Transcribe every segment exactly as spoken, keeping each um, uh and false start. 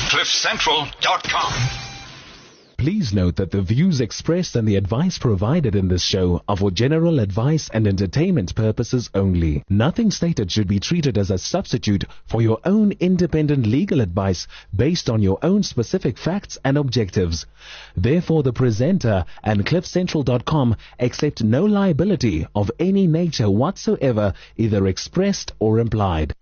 cliff central dot com. Please note that the views expressed and the advice provided in this show are for general advice and entertainment purposes only. Nothing stated should be treated as a substitute for your own independent legal advice based on your own specific facts and objectives. Therefore, the presenter and cliff central dot com accept no liability of any nature whatsoever, either expressed or implied.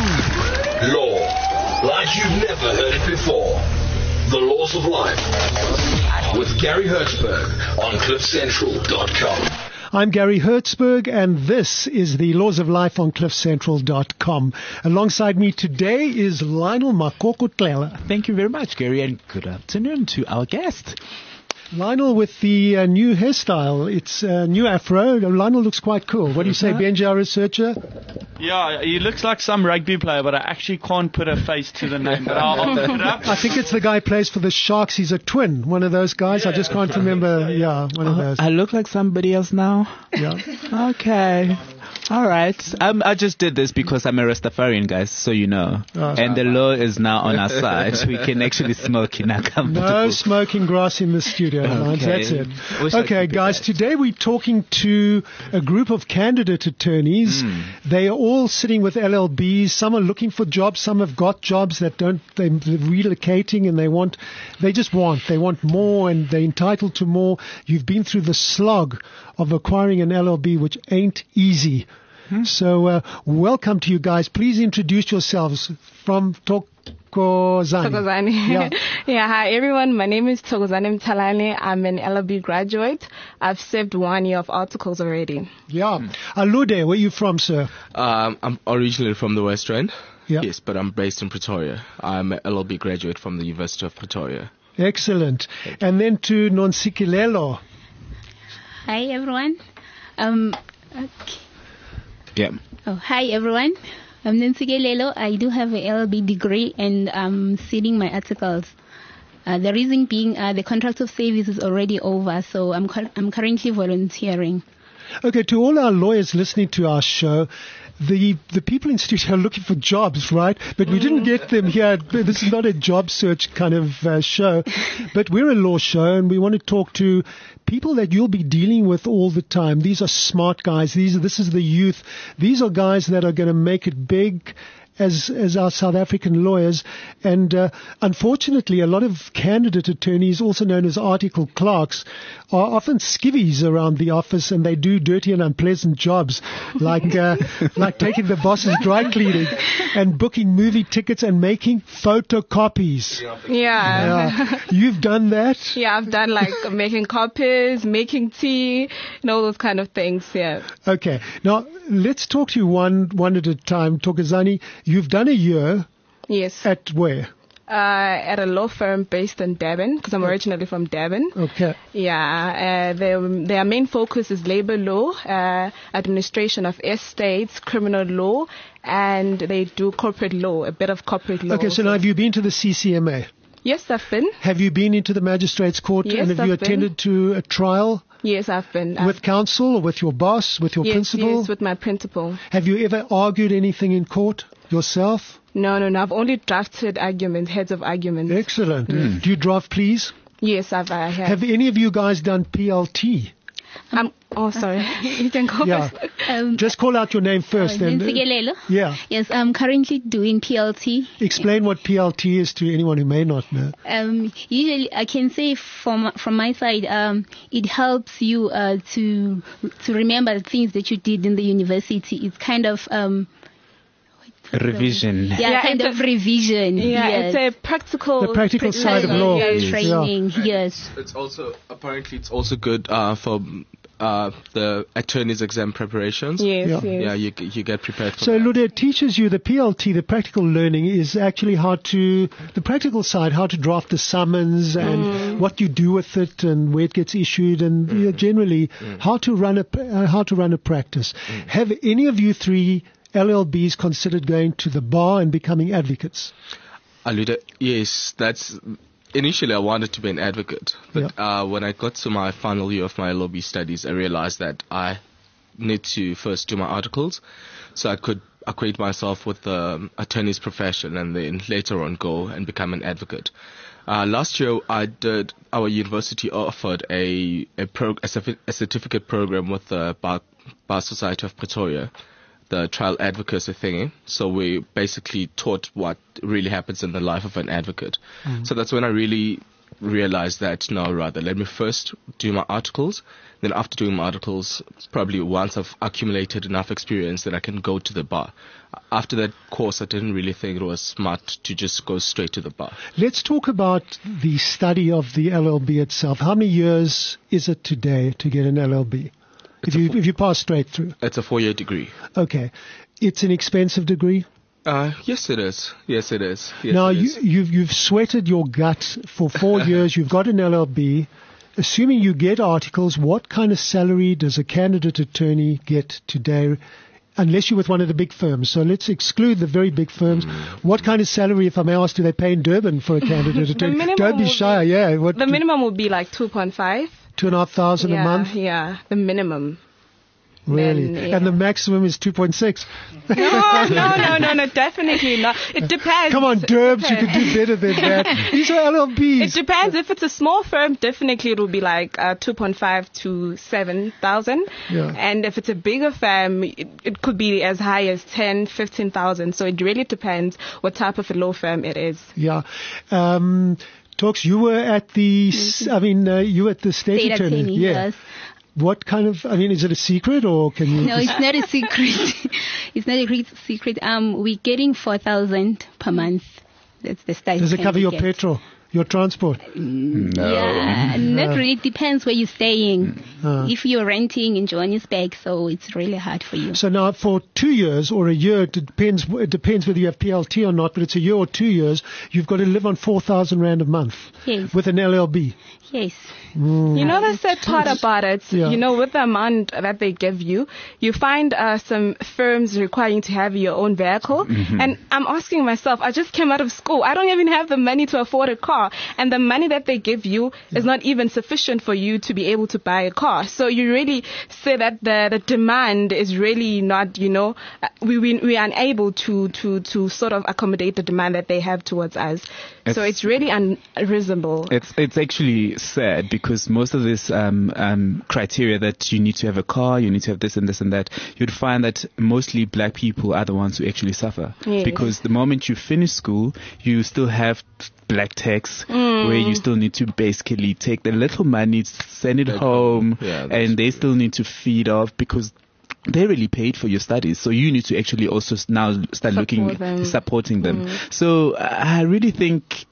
Law, like you've never heard it before. The Laws of Life with Gary Hertzberg on cliff central dot com. I'm Gary Hertzberg, and this is the Laws of Life on cliff central dot com. Alongside me today is Lionel Makokotlela. Thank you very much, Gary, and good afternoon to our guest. Lionel with the uh, new hairstyle. It's a uh, new afro. Lionel looks quite cool. What do you say, Benji, our researcher? Yeah, he looks like some rugby player, but I actually can't put a face to the name. But I'll, I'll put it up. I think it's the guy who plays for the Sharks. He's a twin, one of those guys. Yeah, I just can't remember. Yeah, one of those. I look like somebody else now? Yeah. Okay. All right. Um, I just did this because I'm a Rastafarian, guys, so you know. Oh, and the law is now on our side. We can actually smoke in our comfortable. No smoking grass in the studio. Okay. That's it. Okay, guys, today we're talking to a group of candidate attorneys. Mm. They are all sitting with L L Bs. Some are looking for jobs. Some have got jobs that don't, they're relocating and they want, they just want, they want more and they're entitled to more. You've been through the slog of acquiring an L L B, which ain't easy. Hmm. So, uh, welcome to you guys. Please introduce yourselves from Tok. Thokozani. Thokozani. Yeah. Yeah, hi everyone. My name is Thokozani Mtalane. I'm an L L B graduate. I've served one year of articles already. Yeah. Hmm. Alude, where are you from, sir? Um, I'm originally from the West Rand. Yeah. Yes, but I'm based in Pretoria. I'm an L L B graduate from the University of Pretoria. Excellent. And then to Nonsikilelo. Hi everyone. Um, okay. Yeah. Oh, hi everyone. I'm Nancy Gelelo. I do have an L L B degree and I'm sitting my articles. Uh, the reason being uh, the contract of service is already over, so I'm cu- I'm currently volunteering. Okay, to all our lawyers listening to our show, the the people in studio are looking for jobs, right? But we didn't get them here. This is not a job search kind of uh, show, but we're a law show and we want to talk to people that you'll be dealing with all the time. These are smart guys. These this is the youth. These are guys that are going to make it big as as our South African lawyers. And uh, unfortunately, a lot of candidate attorneys, also known as article clerks, are often skivvies around the office, and they do dirty and unpleasant jobs, like uh, like taking the boss's dry cleaning and booking movie tickets and making photocopies. Yeah. Yeah. You've done that? Yeah, I've done like making copies, making tea, and all those kind of things, yeah. Okay. Now, let's talk to you one, one at a time. Thokozani, you've done a year. Yes. At where? Uh, at a law firm based in Durban, because I'm originally from Durban. Okay. Yeah, uh, their, their main focus is labor law, uh, administration of estates, criminal law, and they do corporate law, a bit of corporate law. Okay, so now have you been to the C C M A? Yes, I've been. Have you been into the magistrate's court? Yes, and have I've you attended been. to a trial? Yes, I've been. With I've counsel or with your boss, with your yes, principal? Yes, with my principal. Have you ever argued anything in court yourself? No, no, no. I've only drafted arguments, heads of arguments. Excellent. Mm. Do you draft pleas? Yes, I've, I have. Have any of you guys done P L T? Um, oh, sorry. You can go yeah. first. Um, Just call out your name first. Uh, then. Yeah. Yes, I'm currently doing P L T. Explain what P L T is to anyone who may not know. Um, usually, I can say from from my side, um, it helps you uh, to to remember the things that you did in the university. It's kind of um. Revision. Yeah, yeah kind of a, revision. Yeah, yes. it's a practical... The practical pre- side of law. Yes. Training, And yes. It's also, apparently it's also good uh, for uh, the attorney's exam preparations. Yes, yeah. yes. Yeah, you you get prepared for so, that. So, Lude teaches you the P L T, the practical learning, is actually how to, the practical side, how to draft the summons and mm. what you do with it and where it gets issued and mm. you know, generally mm. how to run a, uh, how to run a practice. Mm. Have any of you three L L Bs considered going to the bar and becoming advocates? Aluda, yes, that's initially I wanted to be an advocate, but yeah. uh, when I got to my final year of my L L B studies, I realized that I need to first do my articles, so I could acquaint myself with the attorney's profession and then later on go and become an advocate. Uh, last year, I did. Our university offered a a, pro, a, a certificate program with the Bar, Bar Society of Pretoria, the trial advocacy thingy. So we basically taught what really happens in the life of an advocate. Mm-hmm. So that's when I really realized that, no, rather, let me first do my articles. Then after doing my articles, probably once I've accumulated enough experience, then I can go to the bar. After that course, I didn't really think it was smart to just go straight to the bar. Let's talk about the study of the L L B itself. How many years is it today to get an L L B? If you, four, if you pass straight through? It's a four-year degree. Okay. It's an expensive degree? Uh, yes, it is. Yes, it is. Yes, now, it you, is. you've, you've sweated your gut for four years. You've got an L L B. Assuming you get articles, what kind of salary does a candidate attorney get today, unless you're with one of the big firms? So let's exclude the very big firms. Mm. What kind of salary, if I may ask, do they pay in Durban for a candidate attorney? Don't be shy, be, yeah. What, the minimum would be like two point five. Two and a half thousand yeah, a month? Yeah, the minimum. Really? Then, yeah. And the maximum is two point six? No, no, no, no, no, definitely not. It depends. Come on, Derbs, you could do better than that. These are L L Bs. It depends. If it's a small firm, definitely it will be like uh, two point five to seven thousand. Yeah. And if it's a bigger firm, it, it could be as high as ten, fifteen thousand. So it really depends what type of a law firm it is. Yeah. Um, Talks, you were at the, I mean, uh, you were at the state, state attorney. attorney. Yeah. Yes. What kind of, I mean, is it a secret or can you? No, it's not a secret. It's not a great secret. Um, we're getting four thousand per month. That's the stipend. Does it cover your get. petrol, your transport? No. Yeah, not really. It depends where you're staying. Uh. If you're renting in Johannesburg, so it's really hard for you. So now for two years or a year, it depends, it depends whether you have P L T or not, but it's a year or two years, you've got to live on four thousand rand a month. Yes. With an L L B. Yes. Mm. You know the sad part about it, yeah. you know, with the amount that they give you, you find uh, some firms requiring to have your own vehicle. Mm-hmm. And I'm asking myself, I just came out of school. I don't even have the money to afford a car. And the money that they give you yeah. is not even sufficient for you to be able to buy a car. So you really say that the, the demand is really not, you know, we, we, we are unable to, to, to sort of accommodate the demand that they have towards us. It's, so it's really unreasonable. It's, it's actually sad because most of this um, um, criteria that you need to have a car, you need to have this and this and that, you'd find that mostly black people are the ones who actually suffer. Yes. Because the moment you finish school, you still have black tax mm. where you still need to basically take the little money, send it home, yeah, and they still need to feed off because they really paid for your studies, so you need to actually also now start Support looking, them. supporting them. Mm. So uh, I really think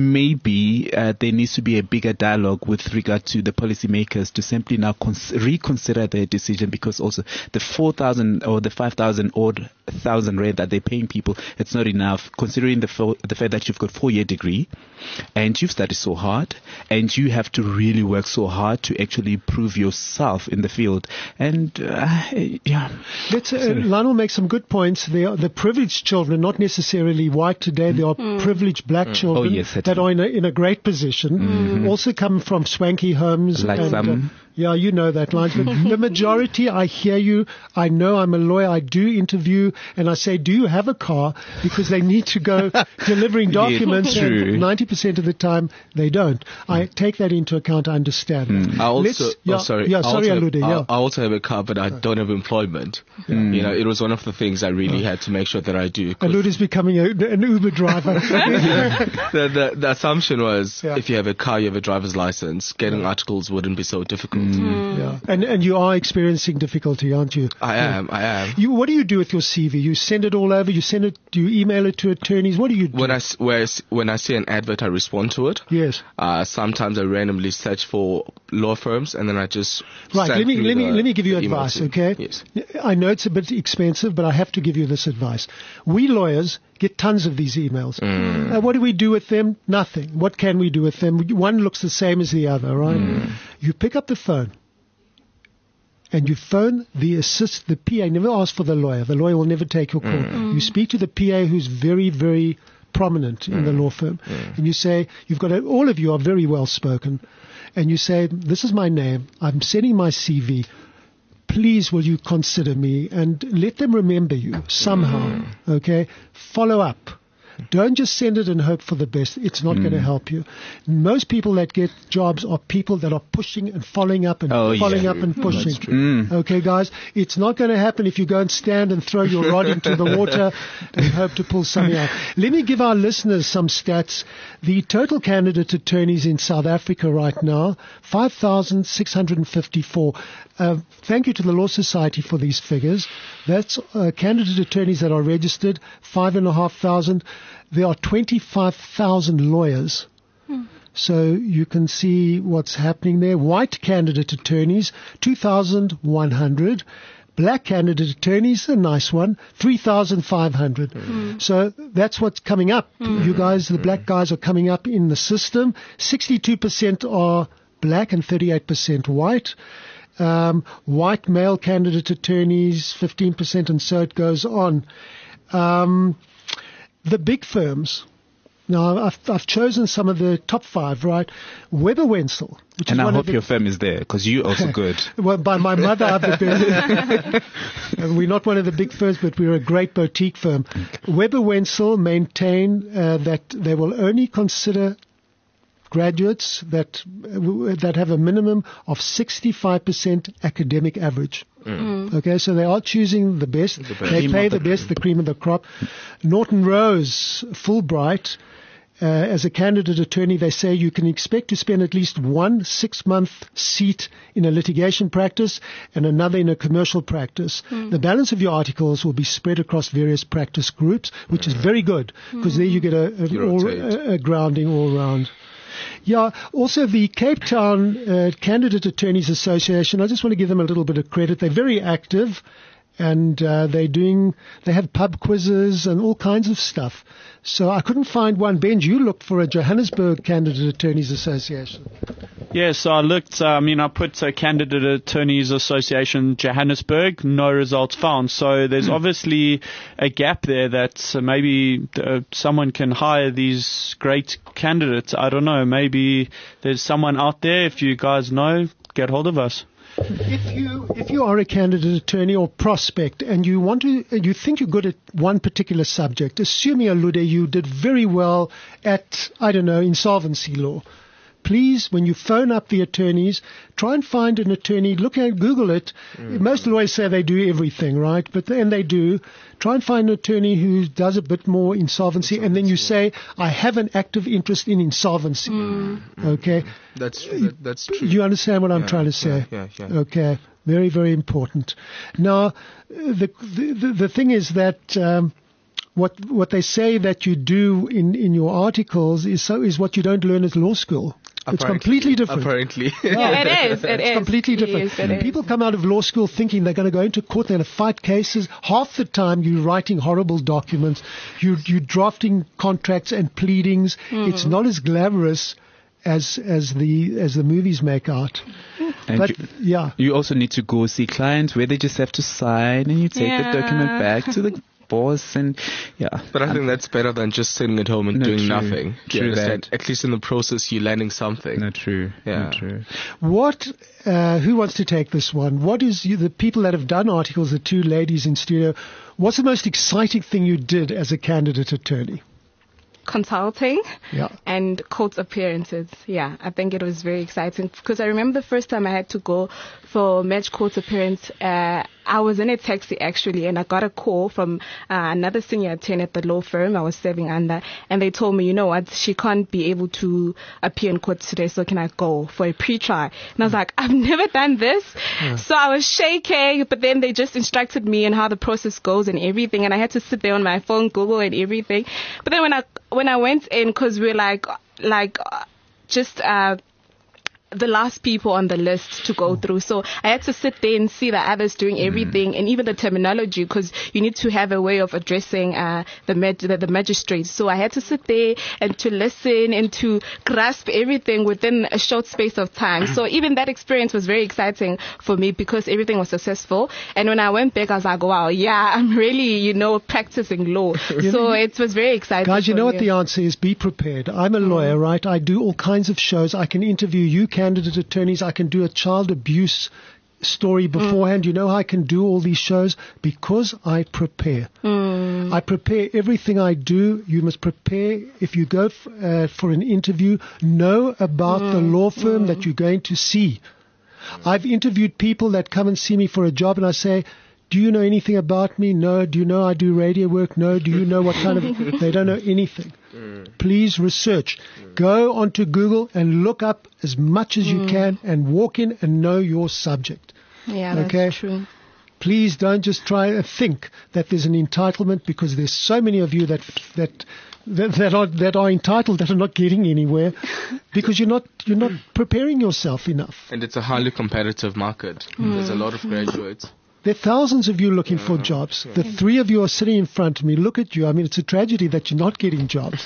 maybe uh, there needs to be a bigger dialogue with regard to the policymakers to simply now cons- reconsider their decision, because also the four thousand or the five thousand odd thousand rand that they're paying people, it's not enough considering the fo- the fact that you've got four year degree and you've studied so hard and you have to really work so hard to actually prove yourself in the field. And uh, yeah, let's uh, Lionel makes some good points. They are the privileged children, not necessarily white today. Mm. They are mm. privileged black mm. children. Oh, yes. That are in a, in a great position, mm-hmm. also come from swanky homes. Like and, some. Uh, yeah, you know that, Lance. But the majority, I hear you. I know I'm a lawyer. I do interview, and I say, do you have a car? Because they need to go delivering documents, yeah, and ninety percent of the time they don't. I take that into account. I understand. Mm. I also, yeah, oh, sorry, yeah, sorry, I also, Alude, have, yeah. I also have a car, but I don't have employment. Mm. You know, it was one of the things I really had to make sure that I do. Alude is becoming a, an Uber driver. the, the, the assumption was, yeah. if you have a car, you have a driver's license, getting yeah. articles wouldn't be so difficult. Mm. Yeah. And and you are experiencing difficulty, aren't you? I am, yeah. I am. You, what do you do with your C V? You send it all over? You send it? Do you email it to attorneys? What do you do? When I, when I see an advert, I respond to it. Yes. Uh, sometimes I randomly search for law firms and then I just Right, let me, let me, let me give you advice, okay? Yes. I know it's a bit expensive, but I have to give you this advice. We lawyers get tons of these emails. Mm. Uh, what do we do with them? Nothing. What can we do with them? One looks the same as the other, right? Mm. You pick up the phone. And you phone the assist, the P A. Never ask for the lawyer. The lawyer will never take your call. Mm. You speak to the P A who's very, very prominent in mm. the law firm. Mm. And you say, you've got a, all of you are very well spoken. And you say, this is my name. I'm sending my C V. please will you consider me, and let them remember you somehow, okay? Follow up. Don't just send it and hope for the best. It's not mm. going to help you. Most people that get jobs are people that are pushing and following up and oh, following yeah. up and pushing. Mm. Okay, guys? It's not going to happen if you go and stand and throw your rod into the water and hope to pull something out. Let me give our listeners some stats. The total candidate attorneys in South Africa right now, five thousand six hundred fifty-four. Uh, thank you to the Law Society for these figures. That's uh, candidate attorneys that are registered, five and a half thousand. There are twenty-five thousand lawyers. Hmm. So you can see what's happening there. White candidate attorneys, two thousand one hundred. Black candidate attorneys, a nice one, three thousand five hundred. Mm. So that's what's coming up. Mm. You guys, the black guys are coming up in the system. sixty-two percent are black and thirty-eight percent white. Um, white male candidate attorneys, fifteen percent, and so it goes on. Um, the big firms. Now, I've, I've chosen some of the top five, right? Weber Wenzel. Which and is I one hope of the, your firm is there, because you're also good. Well, by my mother, I'm the best. We're not one of the big firms, but we're a great boutique firm. Okay. Weber Wenzel maintain uh, that they will only consider graduates that uh, that have a minimum of sixty-five percent academic average. Mm. Okay, so they are choosing the best. The best. They pay the best, the cream of the crop. Norton Rose, Fulbright, uh, as a candidate attorney, they say you can expect to spend at least one six-month seat in a litigation practice and another in a commercial practice. Mm. The balance of your articles will be spread across various practice groups, which mm. is very good, because mm. there you get a, a, all, a, a grounding all around. Yeah, also the Cape Town uh, Candidate Attorneys Association, I just want to give them a little bit of credit. They're very active, and uh, they're doing, they have pub quizzes and all kinds of stuff. So I couldn't find one. Benj, you looked for a Johannesburg Candidate Attorneys Association. Yeah, so I looked, uh, I mean, I put uh, Candidate Attorneys Association Johannesburg, no results found. So there's obviously a gap there that uh, maybe uh, someone can hire these great candidates. I don't know, maybe there's someone out there. If you guys know, get hold of us. If you if you are a candidate attorney or prospect and you want to you think you're good at one particular subject, assuming Alude you did very well at, I don't know, insolvency law, please, when you phone up the attorneys, try and find an attorney. Look at Google it. Mm. Most lawyers say they do everything, right? But then they do. Try and find an attorney who does a bit more insolvency, insolvency. And then you say, I have an active interest in insolvency. Mm. Okay? That's that, that's true. You understand what I'm yeah, trying to say? Yeah, yeah, yeah. Okay. Very, very important. Now, the the, the thing is that um, what what they say that you do in, in your articles is so is what you don't learn at law school. It's apparently, completely different. Apparently. Yeah, it is. It it's is. completely different. It is, it People is. come out of law school thinking they're going to go into court, they're going to fight cases. Half the time you're writing horrible documents. You, you're drafting contracts and pleadings. Mm. It's not as glamorous as as the as the movies make out. And but you, yeah, you also need to go see clients where they just have to sign, and you take yeah. the document back to the boss, and yeah. But I think that's better than just sitting at home and no, doing true. nothing. True that. At least in the process, you're learning something. No, true. Yeah. No, true. What? Uh, who wants to take this one? What is you, the people that have done articles? The two ladies in studio. What's the most exciting thing you did as a candidate attorney? Consulting yeah. and court appearances. Yeah, I think it was very exciting because I remember the first time I had to go for match court appearance. Uh, I was in a taxi actually, and I got a call from uh, another senior attorney at the law firm I was serving under, and they told me, you know what, she can't be able to appear in court today, so can I go for a pre-trial? And I was like, I've never done this. Yeah. So I was shaking, but then they just instructed me on how the process goes and everything, and I had to sit there on my phone, Google and everything. But then when I when I went in, because we're like, like just uh, the last people on the list to go through. So I had to sit there and see the others doing everything, mm. and even the terminology, because you need to have a way of addressing uh, the, mag- the the magistrate. So I had to sit there and to listen and to grasp everything within a short space of time. So even that experience was very exciting for me because everything was successful. And when I went back, I was like, wow, yeah, I'm really, you know, practicing law. So it was very exciting. Guys, you know me. what the answer is? Be prepared. I'm a lawyer, right? I do all kinds of shows. I can interview you, candidate attorneys. I can do a child abuse story beforehand. Mm. You know how I can do all these shows? Because I prepare. Mm. I prepare everything I do. You must prepare. If you go f- uh, for an interview, know about mm. the law firm mm. that you're going to see. I've interviewed people that come and see me for a job, and I say, do you know anything about me? No. Do you know I do radio work? No. Do you know what kind of... They don't know anything. Mm. Please research. Mm. Go onto Google and look up as much as mm. you can and walk in and know your subject. Yeah, okay? That's true. Please don't just try and think that there's an entitlement, because there's so many of you that that that, that are that are entitled that are not getting anywhere because you're not you're not preparing yourself enough. And it's a highly competitive market. Mm. There's a lot of graduates. There are thousands of you looking for jobs. The three of you are sitting in front of me. Look at you. I mean, it's a tragedy that you're not getting jobs.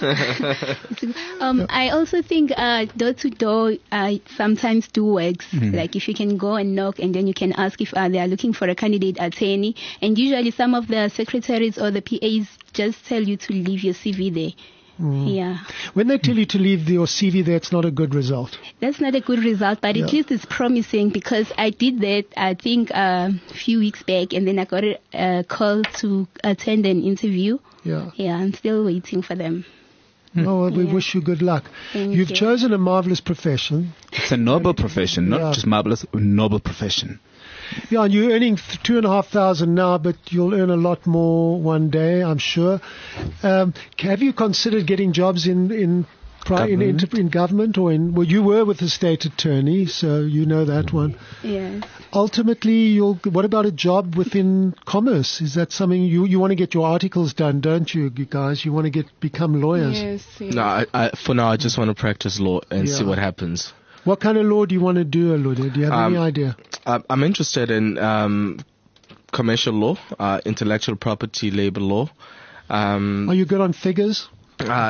um, I also think uh, door-to-door uh, sometimes do works. Mm-hmm. Like if you can go and knock, and then you can ask if uh, they are looking for a candidate attorney. And usually some of the secretaries or the P As just tell you to leave your C V there. Mm. Yeah. When they tell you to leave your C V there, it's not a good result. That's not a good result, but yeah. at least it's promising, because I did that, I think, uh, a few weeks back, and then I got a uh, call to attend an interview. Yeah. Yeah, I'm still waiting for them. Oh, well, we yeah. wish you good luck. Thank You've you. chosen a marvelous profession. It's a noble profession, not yeah. just marvelous, a noble profession. Yeah, and you're earning th- two and a half thousand now, but you'll earn a lot more one day, I'm sure. Um, have you considered getting jobs in in, pri- in, in, in government or in? Well, you were with the state attorney, so you know that one. Yes. Ultimately, you'll. What about a job within commerce? Is that something you you want to get your articles done, don't you, you guys? You want to get become lawyers? Yes. yes. No, I, I, for now, I just want to practice law and yeah. see what happens. What kind of law do you want to do, Alude? Do you have um, any idea? I'm interested in um, commercial law, uh, intellectual property, labor law. Um, Are you good on figures? Uh,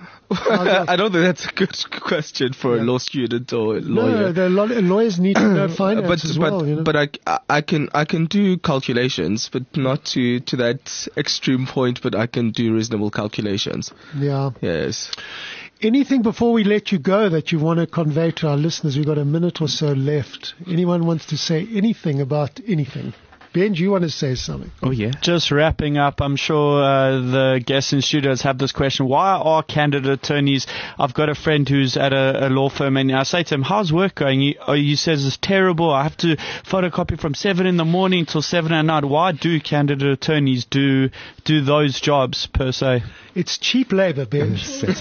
I don't think that's a good question for yeah. a law student or a lawyer. No, the law- lawyers need to know finance but, as but, well. You know? But I, I can I can do calculations, but not to, to that extreme point. But I can do reasonable calculations. Yeah. Yes. Anything before we let you go that you want to convey to our listeners? We've got a minute or so left. Anyone wants to say anything about anything? Ben, do you want to say something? Oh, yeah. Just wrapping up, I'm sure uh, the guests in studios have this question. Why are candidate attorneys? I've got a friend who's at a, a law firm, and I say to him, how's work going? He, oh, he says it's terrible. I have to photocopy from seven in the morning till seven at night. Why do candidate attorneys do do those jobs, per se? It's cheap labor, Ben.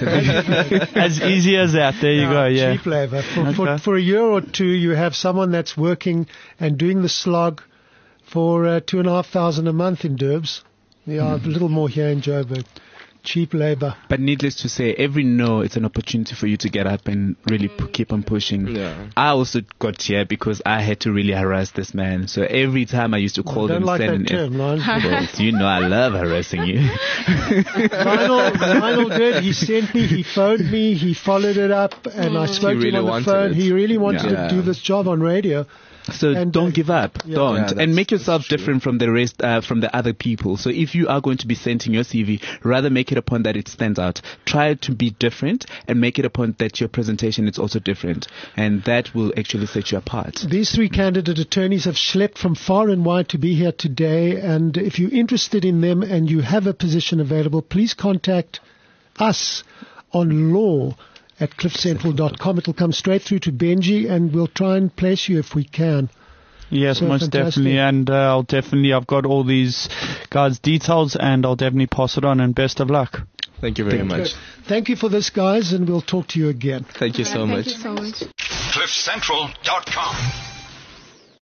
As easy as that. There you no, go, yeah. Cheap labor. For, okay. for, for a year or two, you have someone that's working and doing the slog for uh, two and a half thousand a month in Durbs. Yeah, mm. a little more here in Joburg. Cheap labor. But needless to say, every no, it's an opportunity for you to get up and really p- keep on pushing. Yeah. I also got here because I had to really harass this man. So every time I used to call I him, don't like send that an term, Lionel. well, you know I love harassing you. Lionel, Lionel did. He sent me, he phoned me, he followed it up, and I spoke He to him really on the phone. it. He really wanted Yeah. to do this job on radio. So And, don't uh, give up. yeah. Don't. Yeah, and that's- make yourself that's true. different from the rest, uh, from the other people. So if you are going to be sending your C V, rather make it a point that it stands out. Try to be different and make it a point that your presentation is also different. And that will actually set you apart. These three candidate attorneys have schlepped from far and wide to be here today. And if you're interested in them and you have a position available, please contact us on law at cliff central dot com. It'll come straight through to Benji, and we'll try and place you if we can. Yes, So most fantastic. definitely. And uh, I'll definitely, I've got all these guys' details, and I'll definitely pass it on, and best of luck. Thank you very Good. much. Thank you for this, guys, and we'll talk to you again. Thank you so Thank much. you so much. cliff central dot com